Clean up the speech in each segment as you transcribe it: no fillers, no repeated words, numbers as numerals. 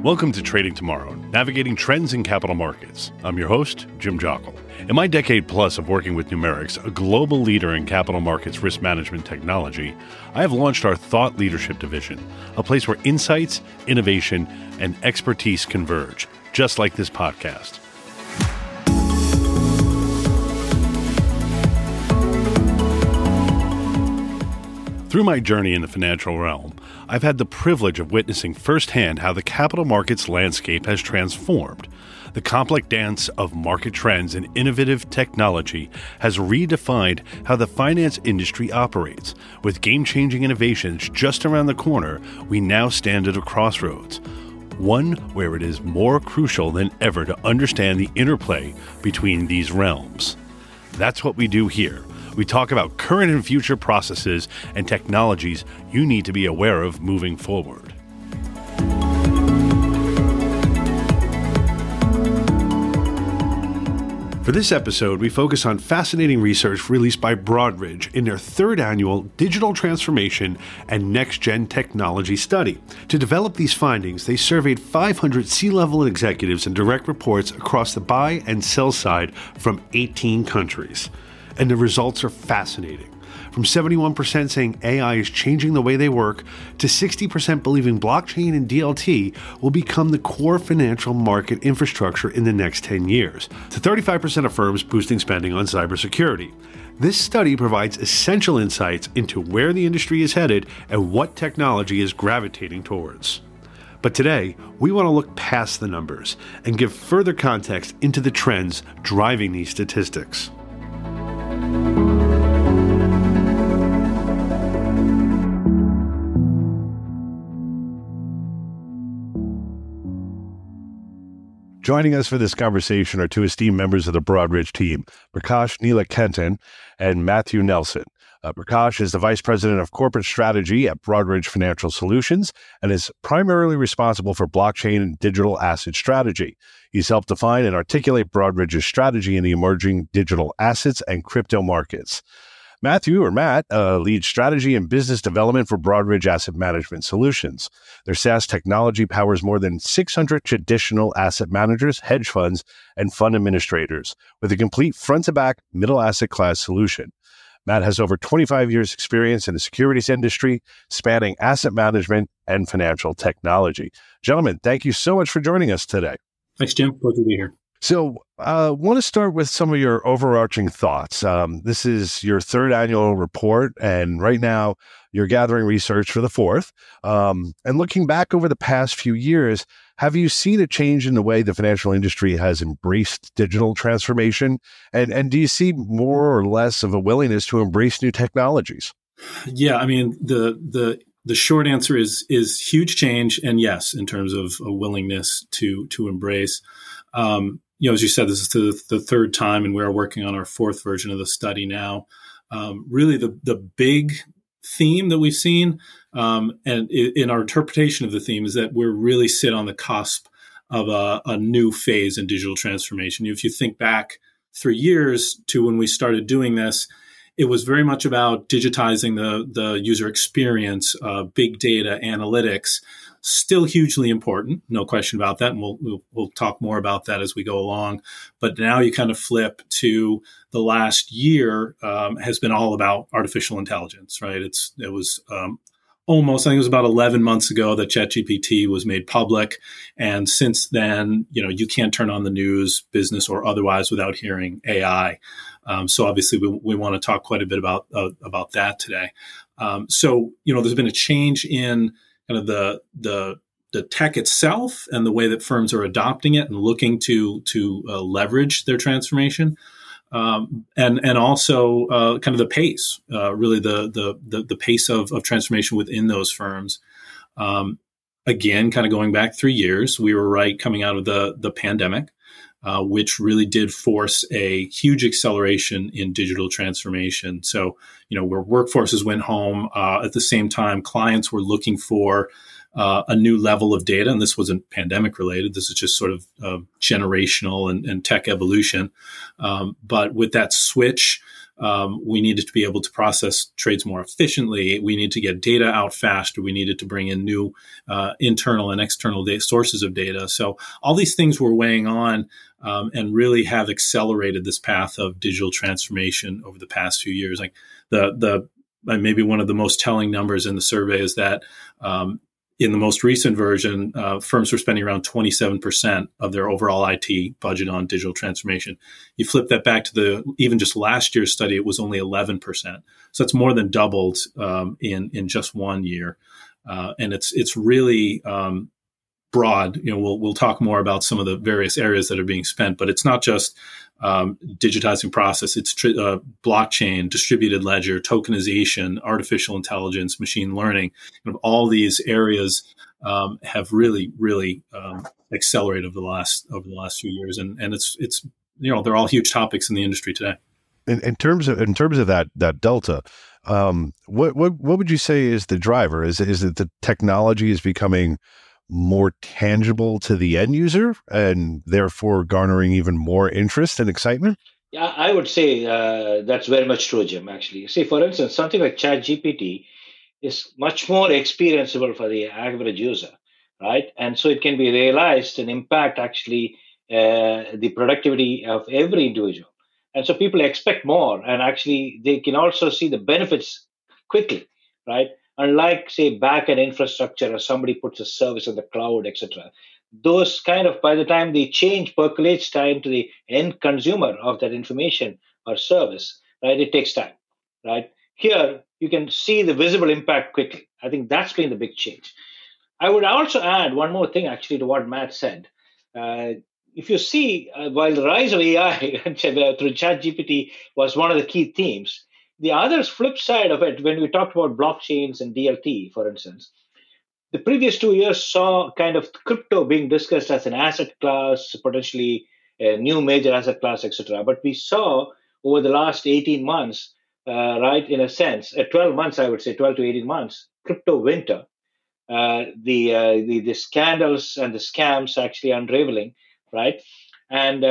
Welcome to Trading Tomorrow, navigating trends in capital markets. I'm your host, Jim Jockle. In my decade plus of working with Numerix, a global leader in capital markets risk management technology, I have launched our Thought Leadership Division, a place where insights, innovation, and expertise converge, just like this podcast. Through my journey in the financial realm, I've had the privilege of witnessing firsthand how the capital markets landscape has transformed. The complex dance of market trends and innovative technology has redefined how the finance industry operates. With game-changing innovations just around the corner, we now stand at a crossroads, one where it is more crucial than ever to understand the interplay between these realms. That's what we do here. We talk about current and future processes and technologies you need to be aware of moving forward. For this episode, we focus on fascinating research released by Broadridge in their third annual Digital Transformation and Next-Gen Technology Study. To develop these findings, they surveyed 500 C-level executives and direct reports across the buy and sell side from 18 countries. And the results are fascinating. From 71% saying AI is changing the way they work, to 60% believing blockchain and DLT will become the core financial market infrastructure in the next 10 years, to 35% of firms boosting spending on cybersecurity. This study provides essential insights into where the industry is headed and what technology is gravitating towards. But today, we want to look past the numbers and give further context into the trends driving these statistics. Joining us for this conversation are two esteemed members of the Broadridge team, Prakash Neelakantan and Matthew Nelson. Prakash is the Vice President of Corporate Strategy at Broadridge Financial Solutions and is primarily responsible for blockchain and digital asset strategy. He's helped define and articulate Broadridge's strategy in the emerging digital assets and crypto markets. Matthew, or Matt, leads strategy and business development for Broadridge Asset Management Solutions. Their SaaS technology powers more than 600 traditional asset managers, hedge funds, and fund administrators with a complete front-to-back middle asset class solution. Matt has over 25 years' experience in the securities industry, spanning asset management and financial technology. Gentlemen, thank you so much for joining us today. Thanks, Jim. Pleasure to be here. So I want to start with some of your overarching thoughts. This is your third annual report, and right now you're gathering research for the fourth. And looking back over the past few years, have you seen a change in the way the financial industry has embraced digital transformation? And do you see more or less of a willingness to embrace new technologies? Yeah, I mean, the short answer is huge change, and yes, in terms of a willingness to embrace. As you said, this is the third time, and we're working on our fourth version of the study now. Really, the big theme that we've seen, and in our interpretation of the theme, is that we're really sit on the cusp of a new phase in digital transformation. If you think back 3 years to when we started doing this, it was very much about digitizing the user experience, big data analytics. Still hugely important, no question about that, and we'll talk more about that as we go along. But now you kind of flip to the last year has been all about artificial intelligence, right? It was almost, I think it was about 11 months ago that ChatGPT was made public, and since then, you can't turn on the news, business or otherwise, without hearing AI. So obviously, we want to talk quite a bit about that today. So there's been a change in kind of the tech itself and the way that firms are adopting it and looking to leverage their transformation, and also kind of the pace, really the pace of transformation within those firms. Again, kind of going back 3 years, we were right coming out of the pandemic, which really did force a huge acceleration in digital transformation. So, where workforces went home, at the same time, clients were looking for a new level of data. And this wasn't pandemic related. This is just sort of generational and tech evolution. But with that switch we needed to be able to process trades more efficiently. We need to get data out faster. We needed to bring in new internal and external sources of data. So all these things were weighing on and really have accelerated this path of digital transformation over the past few years. Like the maybe one of the most telling numbers in the survey is that in the most recent version, firms were spending around 27% of their overall IT budget on digital transformation. You flip that back to even just last year's study, it was only 11%. So it's more than doubled in just 1 year, and it's really broad. We'll talk more about some of the various areas that are being spent, but it's not just digitizing process. It's blockchain, distributed ledger, tokenization, artificial intelligence, machine learning. All these areas have really accelerated over the last few years, and it's they're all huge topics in the industry today. In terms of that delta, what would you say is the driver? Is it the technology is becoming more tangible to the end user and therefore garnering even more interest and excitement? Yeah, I would say that's very much true, Jim, actually. See, for instance, something like ChatGPT is much more experienceable for the average user, right? And so it can be realized and impact actually the productivity of every individual. And so people expect more, and actually they can also see the benefits quickly, right? Unlike, say, back-end infrastructure or somebody puts a service on the cloud, etc., those kind of, by the time the change percolates time to the end consumer of that information or service, right, it takes time, right? Here, you can see the visible impact quickly. I think that's been the big change. I would also add one more thing, actually, to what Matt said. If you see, while the rise of AI through ChatGPT was one of the key themes, the other flip side of it, when we talked about blockchains and DLT, for instance, the previous 2 years saw kind of crypto being discussed as an asset class, potentially a new major asset class, etc. But we saw over the last 18 months, right, in a sense, 12 months, I would say, 12 to 18 months, crypto winter, the scandals and the scams actually unraveling, right? And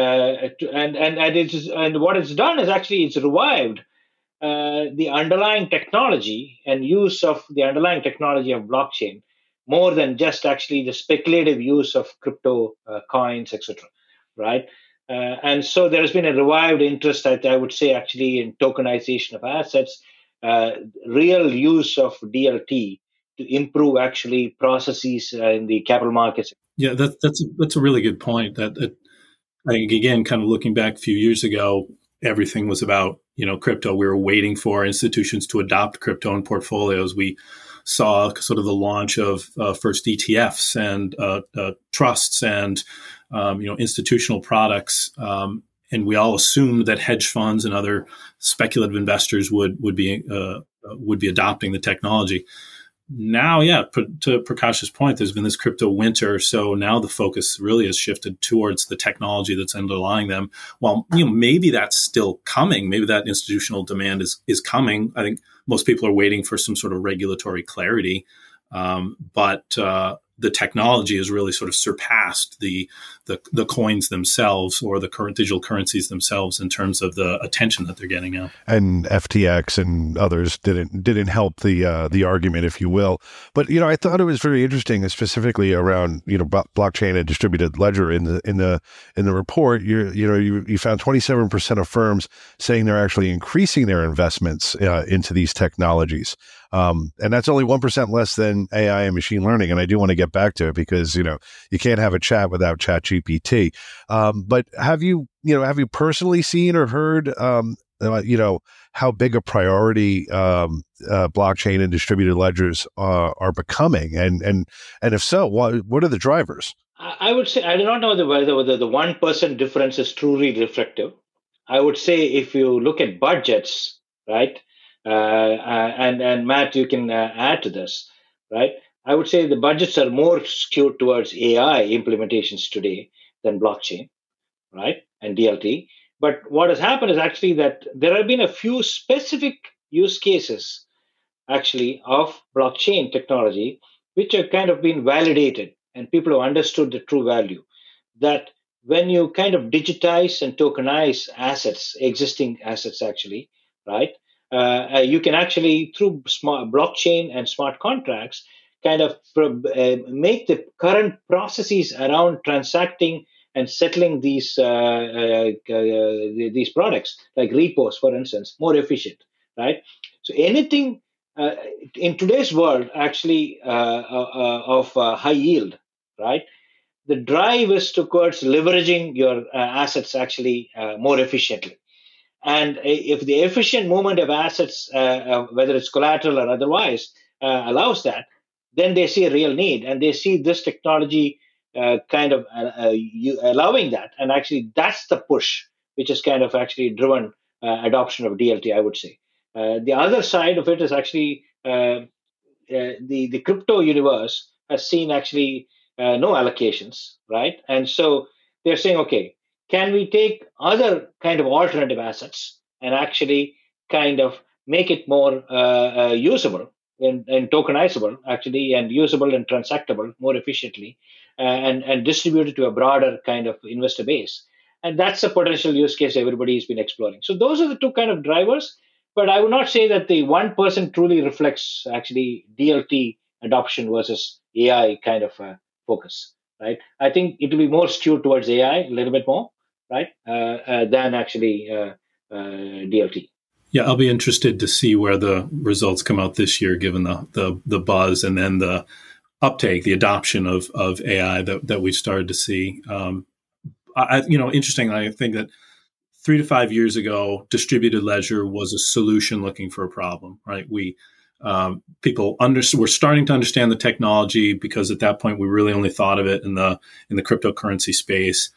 what it's done is actually it's revived the underlying technology and use of the underlying technology of blockchain more than just actually the speculative use of crypto coins, etc. Right? And so there has been a revived interest, I would say, actually in tokenization of assets, real use of DLT to improve actually processes in the capital markets. Yeah, that's a really good point. That I think, again, kind of looking back a few years ago, everything was about crypto. We were waiting for institutions to adopt crypto in portfolios. We saw sort of the launch of first ETFs and trusts and institutional products, and we all assumed that hedge funds and other speculative investors would be adopting the technology. Now, to Prakash's point, there's been this crypto winter, so now the focus really has shifted towards the technology that's underlying them. Well, maybe that's still coming. Maybe that institutional demand is coming. I think most people are waiting for some sort of regulatory clarity, but the technology has really sort of surpassed the coins themselves or the current digital currencies themselves in terms of the attention that they're getting now. And FTX and others didn't help the argument, if you will. But I thought it was very interesting, specifically around blockchain and distributed ledger. In the report, you found 27% of firms saying they're actually increasing their investments into these technologies. And that's only 1% less than AI and machine learning. And I do want to get back to it because, you can't have a chat without ChatGPT. But have you personally seen or heard, how big a priority blockchain and distributed ledgers are becoming? And if so, what are the drivers? I would say, I do not know whether the 1% difference is truly reflective. I would say if you look at budgets, right? And Matt, you can add to this, right? I would say the budgets are more skewed towards AI implementations today than blockchain, right? And DLT. But what has happened is actually that there have been a few specific use cases actually of blockchain technology, which have kind of been validated and people have understood the true value. That when you kind of digitize and tokenize assets, existing assets actually, right? You can actually, through smart blockchain and smart contracts, kind of make the current processes around transacting and settling these products, like repos, for instance, more efficient, right? So anything uh, in today's world, actually, of high yield, right? The drive is towards leveraging your assets actually more efficiently. And if the efficient movement of assets, whether it's collateral or otherwise, allows that, then they see a real need, and they see this technology allowing that. And actually, that's the push which has kind of actually driven adoption of DLT, I would say. The other side of it is actually the crypto universe has seen actually no allocations, right? And so they're saying, okay, can we take other kind of alternative assets and actually kind of make it more usable and tokenizable, actually, and usable and transactable more efficiently, and distribute it to a broader kind of investor base. And that's a potential use case everybody's been exploring. So those are the two kind of drivers, but I would not say that the 1% truly reflects actually DLT adoption versus AI kind of focus, right? I think it will be more skewed towards AI a little bit more, right, than actually DLT. Yeah, I'll be interested to see where the results come out this year, given the buzz and then the uptake, the adoption of AI that we've started to see. Interesting. I think that 3 to 5 years ago, distributed ledger was a solution looking for a problem, right? People were starting to understand the technology, because at that point we really only thought of it in the cryptocurrency space.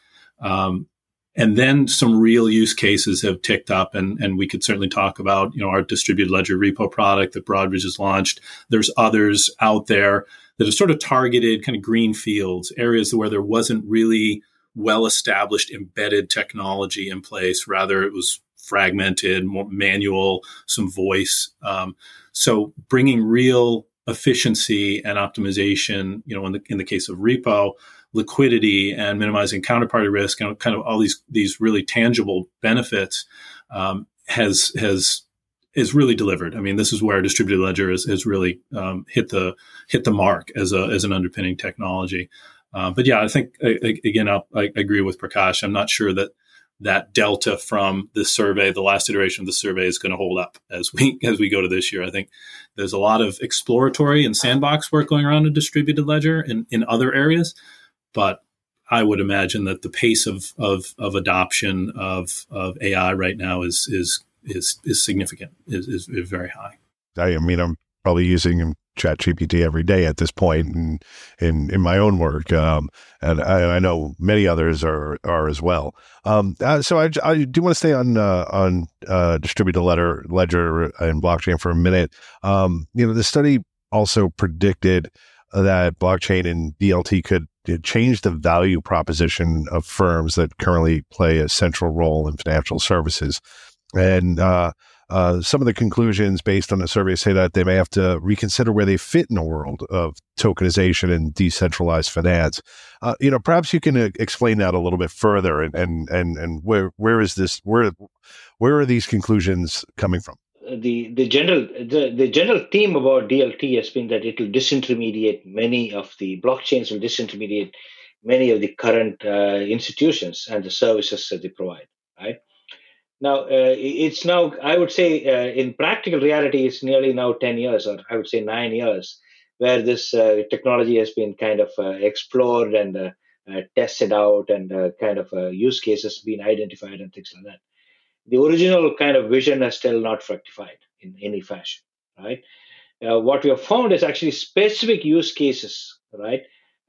And then some real use cases have ticked up, and we could certainly talk about, our distributed ledger repo product that Broadridge has launched. There's others out there that have sort of targeted kind of green fields, areas where there wasn't really well-established embedded technology in place. Rather, it was fragmented, more manual, some voice. So bringing real efficiency and optimization, in the case of repo, liquidity and minimizing counterparty risk, and kind of all these really tangible benefits, has really delivered. I mean, this is where distributed ledger has really hit the mark as an underpinning technology. But yeah, I think again, I agree with Prakash. I'm not sure that delta from the survey, the last iteration of the survey, is going to hold up as we go to this year. I think there's a lot of exploratory and sandbox work going around in distributed ledger in other areas, but I would imagine that the pace of adoption of AI right now is significant, is very high. I mean, I'm probably using ChatGPT every day at this point in my own work, and I know many others are as well. So I do want to stay on distributed ledger and blockchain for a minute. The study also predicted that blockchain and DLT could change the value proposition of firms that currently play a central role in financial services. And some of the conclusions based on the survey say that they may have to reconsider where they fit in the world of tokenization and decentralized finance. Perhaps you can explain that a little bit further, and where are these conclusions coming from? The general theme about DLT has been that it will disintermediate many of the blockchains, will disintermediate many of the current institutions and the services that they provide, right? Now, it's now, I would say, in practical reality, it's nearly now 10 years, or I would say 9 years, where this technology has been kind of explored and tested out, and kind of use cases been identified and things like that. The original kind of vision has still not fructified in any fashion, right? What we have found is actually specific use cases, right?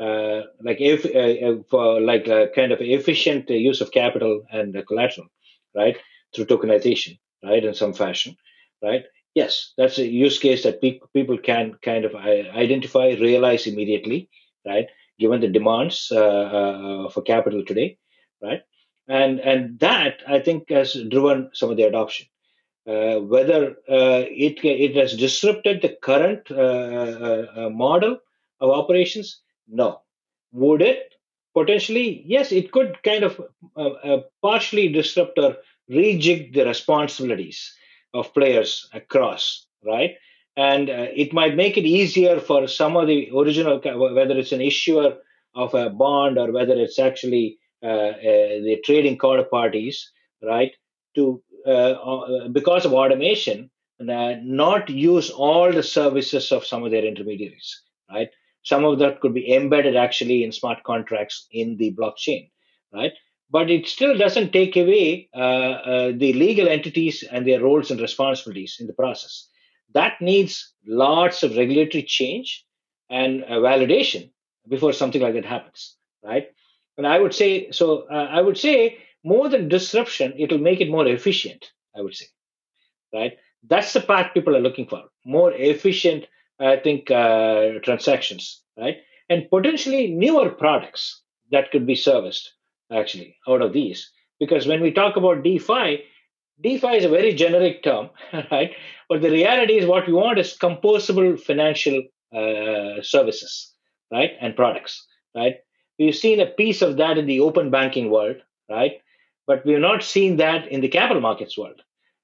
For kind of efficient use of capital and collateral, right? Through tokenization, right, in some fashion, right? Yes, that's a use case that people can kind of identify, realize immediately, right? Given the demands for capital today, right? And that, I think, has driven some of the adoption. Whether it has disrupted the current model of operations, no. Would it? Potentially, yes, it could kind of partially disrupt or rejig the responsibilities of players across, right? And it might make it easier for whether it's an issuer of a bond or whether it's actually the trading counterparties, right? To because of automation, not use all the services of some of their intermediaries, right? Some of that could be embedded actually in smart contracts in the blockchain, right? But it still doesn't take away the legal entities and their roles and responsibilities in the process. That needs lots of regulatory change and validation before something like that happens, right? And I would say so. I would say more than disruption, it will make it more efficient. I would say, right? That's the path people are looking for. More efficient, I think, transactions, right? And potentially newer products that could be serviced actually out of these. Because when we talk about DeFi, DeFi is a very generic term, right? But the reality is what we want is composable financial services, right? And products, right? We've seen a piece of that in the open banking world, right? But we've not seen that in the capital markets world.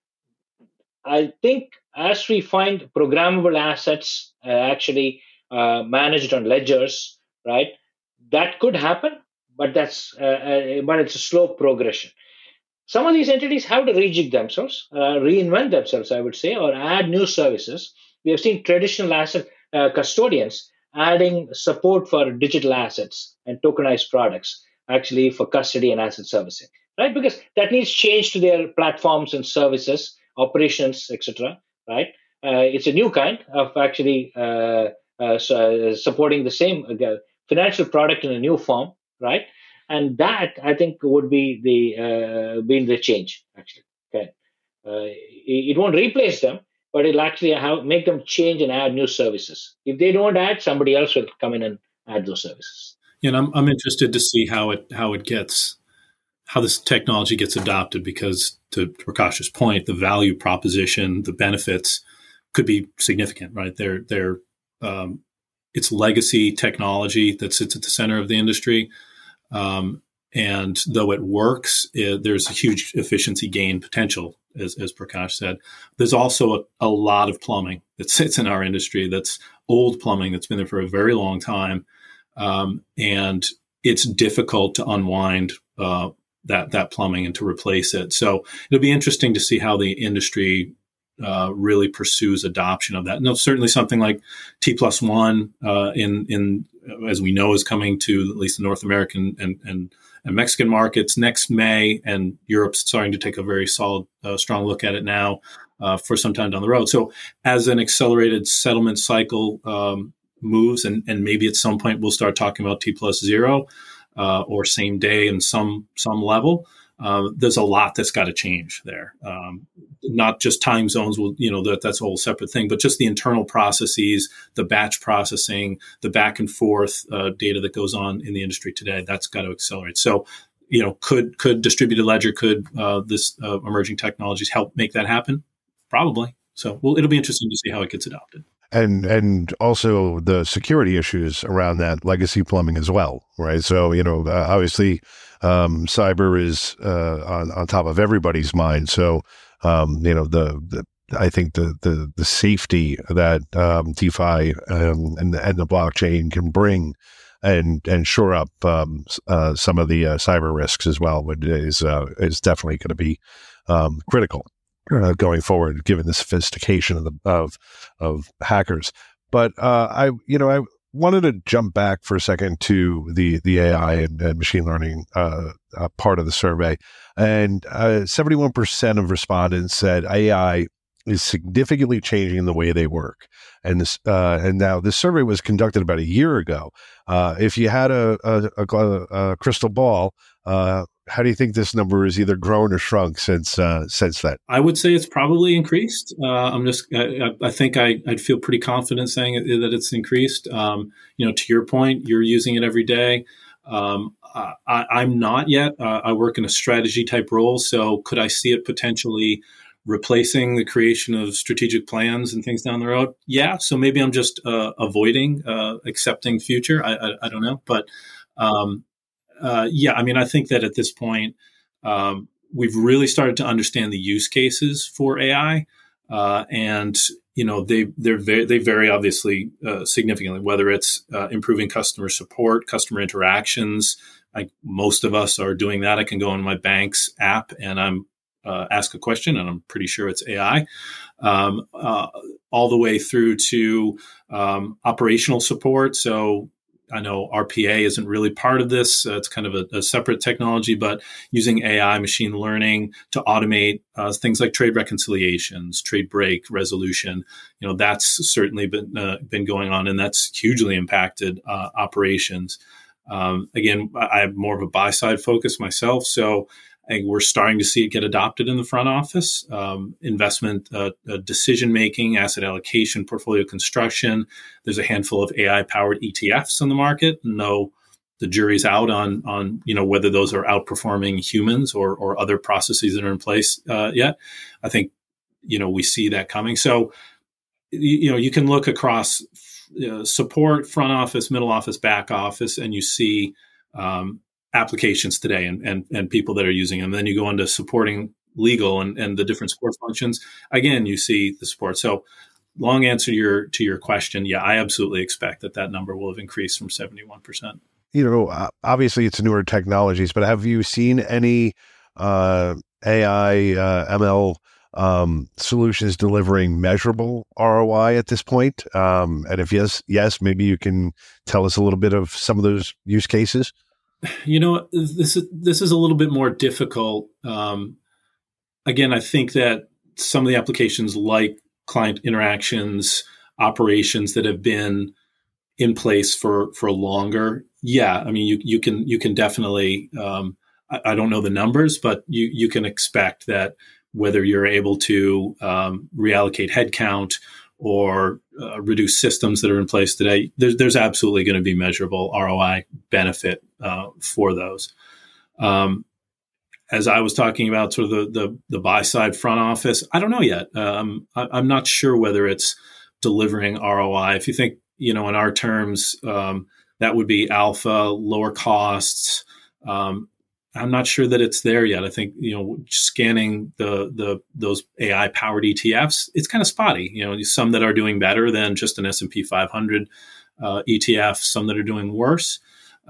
I think as we find programmable assets managed on ledgers, right, that could happen, but but it's a slow progression. Some of these entities have to rejig themselves, reinvent themselves, I would say, or add new services. We have seen traditional asset custodians adding support for digital assets and tokenized products, actually for custody and asset servicing, right? Because that needs change to their platforms and services, operations, etc. Right? It's a new kind of actually supporting the same financial product in a new form, right? And that I think would be the change actually. Okay, it won't replace them, but it'll actually make them change and add new services. If they don't add, somebody else will come in and add those services. And I'm interested to see how this technology gets adopted, because to Prakash's point, the value proposition, the benefits could be significant, right? It's legacy technology that sits at the center of the industry. And though it works, there's a huge efficiency gain potential, as Prakash said. There's also a lot of plumbing that sits in our industry that's old plumbing that's been there for a very long time. And it's difficult to unwind that plumbing and to replace it. So it'll be interesting to see how the industry really pursues adoption of that. And certainly something like T+1 in as we know is coming to at least the North American and Mexican markets next May, and Europe's starting to take a very solid, strong look at it now for some time down the road. So as an accelerated settlement cycle moves, and maybe at some point we'll start talking about T+0 or same day in some level. There's a lot that's got to change there. Not just time zones, that's a whole separate thing, but just the internal processes, the batch processing, the back and forth data that goes on in the industry today. That's got to accelerate. So, could distributed ledger, could this emerging technologies help make that happen? Probably. So, it'll be interesting to see how it gets adopted. And also the security issues around that legacy plumbing as well, right? So, obviously, cyber is on top of everybody's mind. So, I think the safety that DeFi and the blockchain can bring and shore up some of the cyber risks as well is definitely going to be critical going forward, given the sophistication of hackers. But I wanted to jump back for a second to the AI and machine learning part of the survey. And 71% of respondents said AI is significantly changing the way they work. And now this survey was conducted about a year ago. If you had a crystal ball, how do you think this number has either grown or shrunk since then? I would say it's probably increased. I think I'd feel pretty confident saying that it's increased. To your point, you're using it every day. I'm not yet. I work in a strategy type role. So could I see it potentially replacing the creation of strategic plans and things down the road? Yeah. So maybe I'm just avoiding accepting future. I don't know. But I think that at this point, we've really started to understand the use cases for AI. and they vary obviously significantly. Whether it's improving customer support, customer interactions. Like most of us are doing that. I can go on my bank's app and I'm ask a question, and I'm pretty sure it's AI. All the way through to operational support. So I know RPA isn't really part of this. It's kind of a separate technology, but using AI, machine learning to automate things like trade reconciliations, trade break resolution, that's certainly been going on, and that's hugely impacted operations. Again, I have more of a buy side focus myself, so I think we're starting to see it get adopted in the front office. Investment decision making, asset allocation, portfolio construction. There's a handful of AI powered ETFs on the market. No, the jury's out on whether those are outperforming humans or other processes that are in place yet. I think we see that coming. So you can look across support, front office, middle office, back office, and you see applications today and people that are using them. Then you go into supporting legal and the different support functions. Again, you see the support. So long answer to your question. Yeah, I absolutely expect that number will have increased from 71%. Obviously it's newer technologies, but have you seen any AI, ML solutions delivering measurable ROI at this point? And if yes, maybe you can tell us a little bit of some of those use cases. This is a little bit more difficult. Again, I think that some of the applications like client interactions, operations that have been in place for longer. Yeah, I mean, you can definitely. I don't know the numbers, but you can expect that whether you're able to reallocate headcount or reduce systems that are in place today, there's absolutely going to be measurable ROI benefit for those. As I was talking about sort of the buy side front office, I don't know yet. I'm not sure whether it's delivering ROI. If you think, in our terms, that would be alpha, lower costs. I'm not sure that it's there yet. I think, scanning those AI powered ETFs, it's kind of spotty. Some that are doing better than just an S&P 500 ETF, some that are doing worse.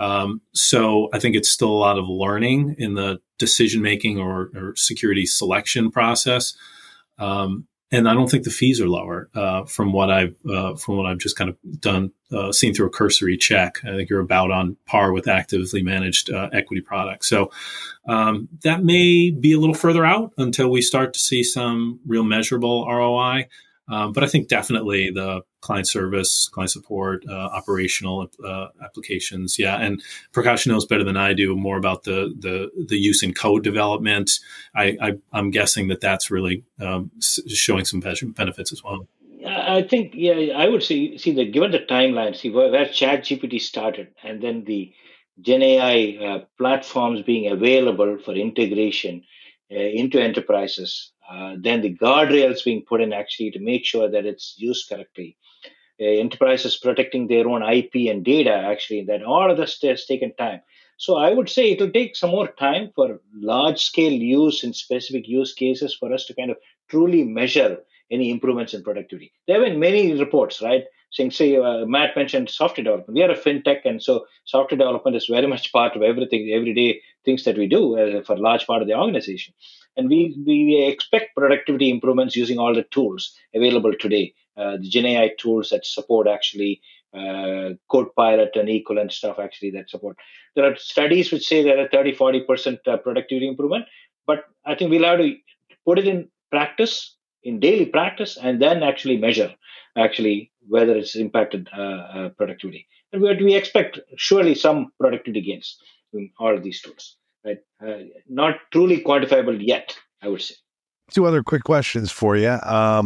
So I think it's still a lot of learning in the decision making or security selection process. And I don't think the fees are lower from what I've just kind of done, seen through a cursory check. I think you're about on par with actively managed equity products. So that may be a little further out until we start to see some real measurable ROI. But I think definitely the client service, client support, operational applications. Yeah. And Prakash knows better than I do more about the use in code development. I'm guessing that's really showing some benefits as well. I think, I would say, that given the timeline, where ChatGPT started and then the Gen AI platforms being available for integration into enterprises, then the guardrails being put in actually to make sure that it's used correctly. Enterprises protecting their own IP and data, actually, that all of this has taken time. So I would say it will take some more time for large scale use in specific use cases for us to kind of truly measure any improvements in productivity. There have been many reports, right? Matt mentioned software development. We are a fintech, and so software development is very much part of everything, everyday things that we do for a large part of the organization. And we expect productivity improvements using all the tools available today. The Gen AI tools that support actually Copilot and equivalent stuff actually that support. There are studies which say there are 30-40% productivity improvement, but I think we'll have to put it in practice, in daily practice, and then actually measure actually whether it's impacted productivity. And we expect surely some productivity gains in all of these tools, right? Not truly quantifiable yet, I would say. Two other quick questions for you.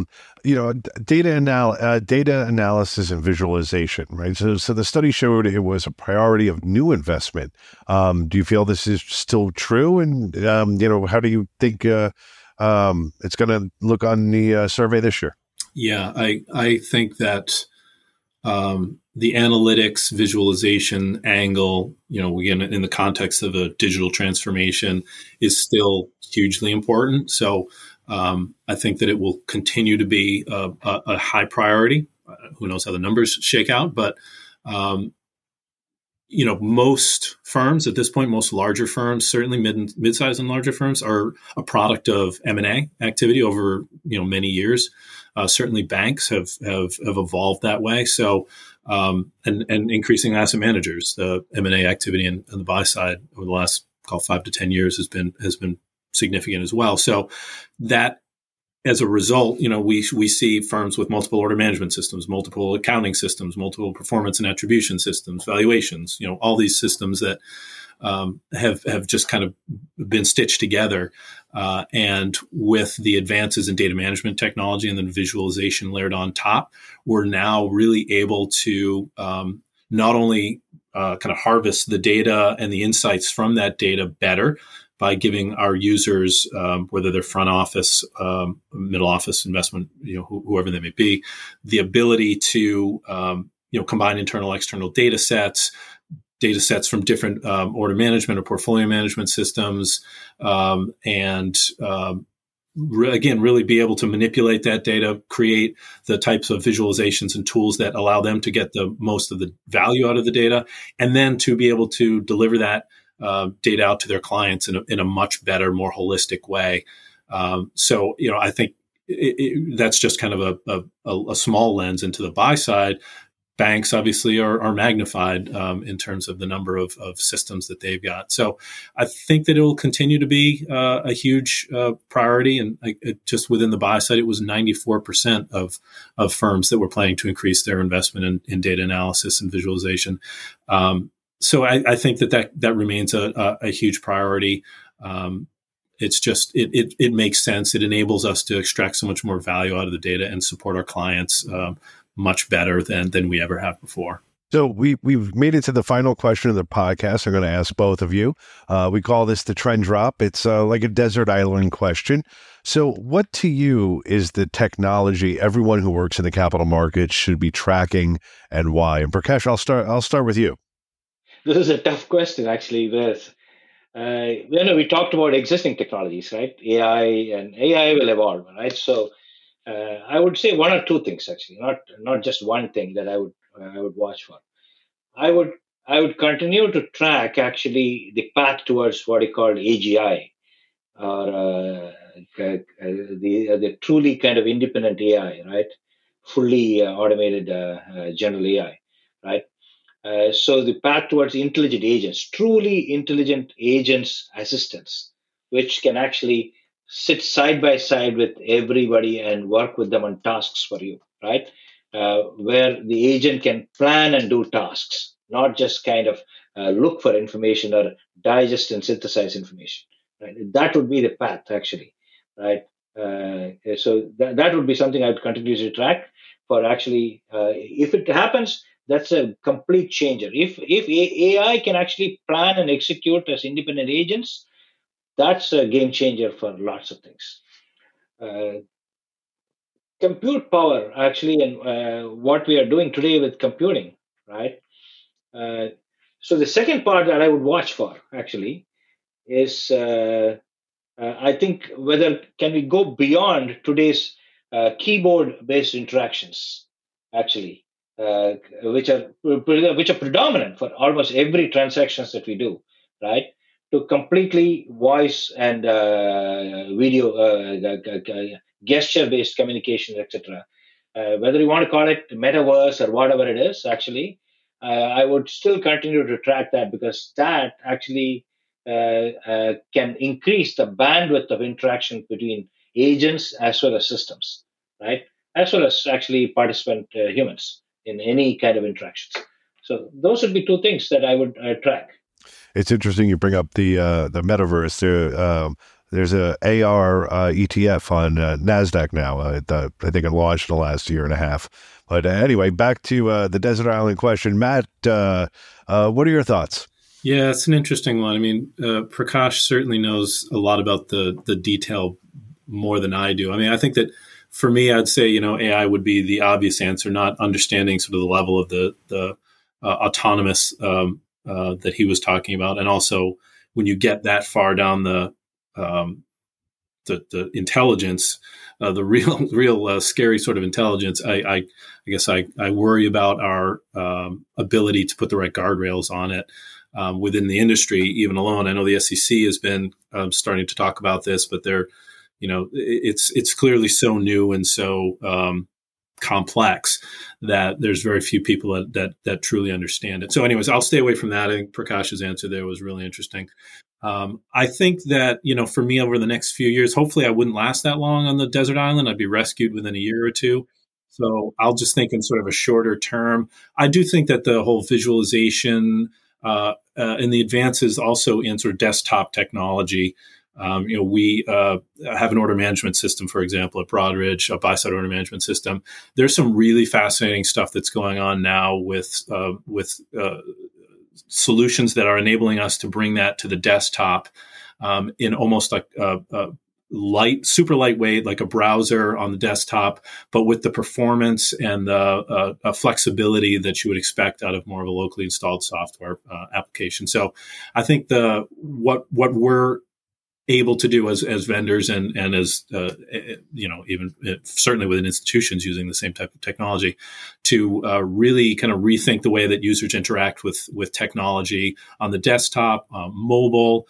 Data analysis and visualization, right? So the study showed it was a priority of new investment. Do you feel this is still true? And, how do you think it's going to look on the survey this year? Yeah, I think that the analytics visualization angle, again, in the context of a digital transformation is still hugely important. So I think that it will continue to be a high priority. Who knows how the numbers shake out, but most firms at this point, most larger firms, certainly mid-sized and larger firms, are a product of M&A activity over many years. Certainly, banks have evolved that way. So, and increasing asset managers, the M&A activity on the buy side over the last 5 to 10 years has been significant as well. So that, as a result, we see firms with multiple order management systems, multiple accounting systems, multiple performance and attribution systems, valuations, all these systems that have just kind of been stitched together. And with the advances in data management technology and then visualization layered on top, we're now really able to not only kind of harvest the data and the insights from that data better, by giving our users, whether they're front office, middle office, investment, whoever they may be, the ability to combine internal, external data sets from different order management or portfolio management systems, and again, really be able to manipulate that data, create the types of visualizations and tools that allow them to get the most of the value out of the data, and then to be able to deliver that data out to their clients in a much better, more holistic way. So, I think that's just kind of a small lens into the buy side. Banks obviously are magnified in terms of the number of systems that they've got. So I think that it will continue to be a huge priority. And just within the buy side, it was 94% of firms that were planning to increase their investment in data analysis and visualization. So I think that remains a huge priority. It's just it makes sense. It enables us to extract so much more value out of the data and support our clients much better than we ever have before. So we've made it to the final question of the podcast. I'm going to ask both of you. We call this the trend drop. It's like a desert island question. So what to you is the technology everyone who works in the capital markets should be tracking, and why? And Prakash, I'll start with you. This is a tough question, actually. We talked about existing technologies, right? AI will evolve, right? So I would say one or two things, actually, not just one thing that I would watch for. I would continue to track actually the path towards what you call AGI, or the truly kind of independent AI, right? Fully automated general AI, right? So the path towards intelligent agents, truly intelligent agents, assistants, which can actually sit side by side with everybody and work with them on tasks for you, right? Where the agent can plan and do tasks, not just kind of look for information or digest and synthesize information, right? That would be the path, actually, right? So that would be something I would continue to track for actually, if it happens, that's a complete changer. If AI can actually plan and execute as independent agents, that's a game changer for lots of things. Compute power, actually, and what we are doing today with computing, right? So the second part that I would watch for, actually, is I think whether can we go beyond today's keyboard-based interactions, actually. Which are predominant for almost every transactions that we do, right? To completely voice and video, gesture-based communication, etc. Whether you want to call it metaverse or whatever it is, actually, I would still continue to track that, because that actually can increase the bandwidth of interaction between agents as well as systems, right? As well as actually participant humans in any kind of interactions. So those would be two things that I would track. It's interesting you bring up the metaverse. There's a AR ETF on NASDAQ now. I think it launched in the last year and a half. But anyway, back to the desert island question. Matt, what are your thoughts? Yeah, it's an interesting one. I mean, Prakash certainly knows a lot about the detail more than I do. I mean, I think that for me, I'd say, AI would be the obvious answer, not understanding sort of the level of the autonomous that he was talking about. And also, when you get that far down the the intelligence, the real scary sort of intelligence. I guess I worry about our ability to put the right guardrails on it within the industry, even alone. I know the SEC has been starting to talk about this, but it's clearly so new and so complex that there's very few people that truly understand it. So anyways, I'll stay away from that. I think Prakash's answer there was really interesting. I think that, for me over the next few years, hopefully I wouldn't last that long on the desert island. I'd be rescued within a year or two. So I'll just think in sort of a shorter term. I do think that the whole visualization and the advances also in sort of desktop technology. We have an order management system, for example, at Broadridge, a buy-side order management system. There's some really fascinating stuff that's going on now with solutions that are enabling us to bring that to the desktop in almost like super lightweight, like a browser on the desktop, but with the performance and the flexibility that you would expect out of more of a locally installed software application. So I think what we're able to do as vendors and as even certainly within institutions using the same type of technology to really kind of rethink the way that users interact with technology on the desktop, mobile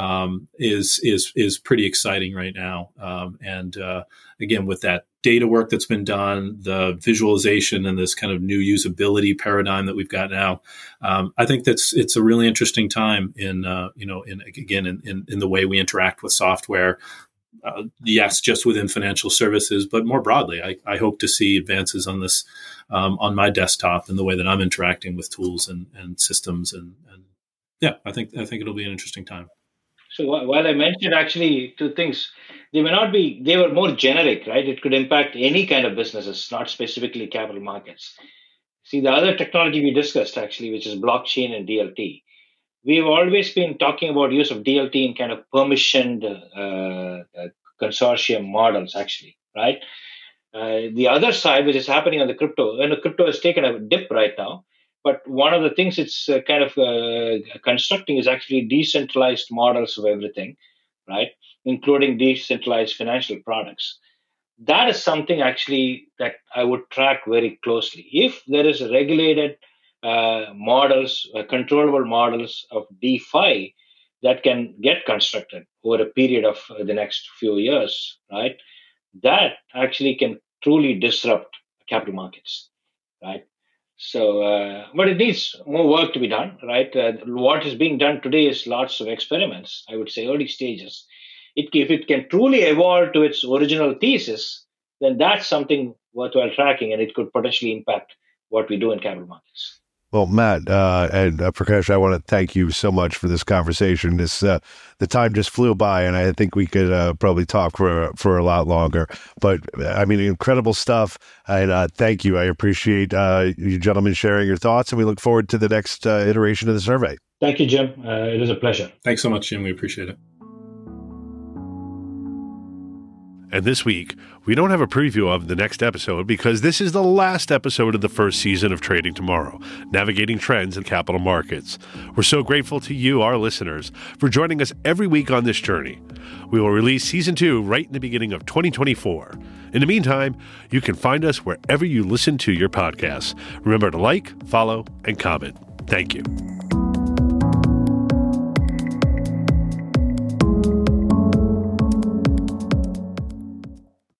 is pretty exciting right now. And again, with that data work that's been done, the visualization and this kind of new usability paradigm that we've got now, I think it's a really interesting time in the way we interact with software. Yes, just within financial services, but more broadly, I hope to see advances on this on my desktop and the way that I'm interacting with tools and systems. And yeah, I think it'll be an interesting time. So while I mentioned actually two things, they were more generic, right? It could impact any kind of businesses, not specifically capital markets. See, the other technology we discussed actually, which is blockchain and DLT. We've always been talking about use of DLT in kind of permissioned consortium models actually, right? The other side, which is happening on the crypto, crypto has taken a dip right now. But one of the things it's kind of constructing is actually decentralized models of everything, right? Including decentralized financial products. That is something actually that I would track very closely. If there is regulated models, controllable models of DeFi that can get constructed over a period of the next few years, right? That actually can truly disrupt capital markets, right? So, but it needs more work to be done, right? What is being done today is lots of experiments, I would say early stages. If it can truly evolve to its original thesis, then that's something worthwhile tracking, and it could potentially impact what we do in capital markets. Well, Matt and Prakash, I want to thank you so much for this conversation. The time just flew by, and I think we could probably talk for a lot longer. But I mean, incredible stuff. And thank you. I appreciate you gentlemen sharing your thoughts, and we look forward to the next iteration of the survey. Thank you, Jim. It was a pleasure. Thanks so much, Jim. We appreciate it. And this week, we don't have a preview of the next episode because this is the last episode of the first season of Trading Tomorrow, Navigating Trends in Capital Markets. We're so grateful to you, our listeners, for joining us every week on this journey. We will release Season 2 right in the beginning of 2024. In the meantime, you can find us wherever you listen to your podcasts. Remember to like, follow, and comment. Thank you.